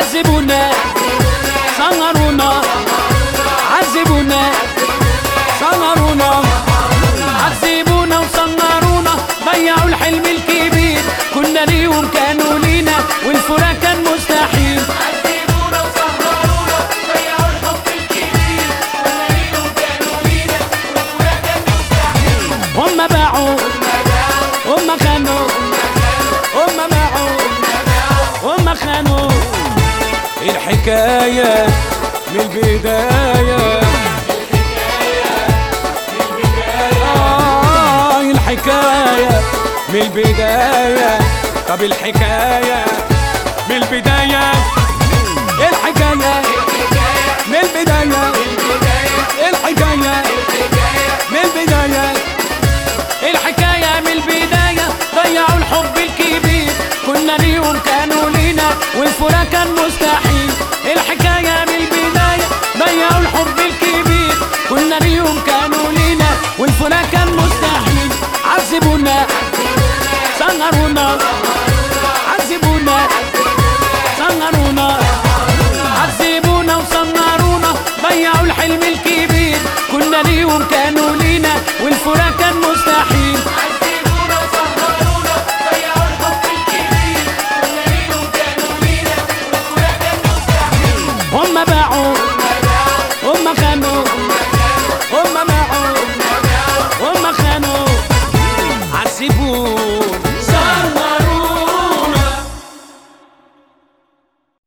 عذبونا صغرونا، عذبونا صغرونا، عذبونا وصغرونا، ضيعوا الحلم الكبير، كنا ليهم كانوا لينا والفراق كان مستحيل. عذبونا وصغرونا، ضيعوا الحب الكبير، كنا ليهم كانوا لينا والفراق كان مستحيل. هم باعوا هم خانوا، هم باعوا هم خانوا، الحكاية من البداية، الحكاية من البداية. طب الحكاية من البداية، الحكاية من البداية، الحكاية من البداية، الحكاية من البداية. ضيعوا الحب الكبير، كنا ليهم كانوا لينا والفراق كان مستحيل. الحكاية من البداية، ضيعوا الحب الكبير، كنا ليهم كانوا لينا والفراق كان مستحيل. عذبونا صغرونا، عذبونا صغرونا، عذبونا وصغرونا، ضيعوا الحلم الكبير، كنا ليهم كانوا لينا والفراق كان مستحيل. عذبونا وصغرونا، ضيعوا الحب الكبير، كنا ليهم كانوا لينا والفراق كان مستحيل. هم باعوا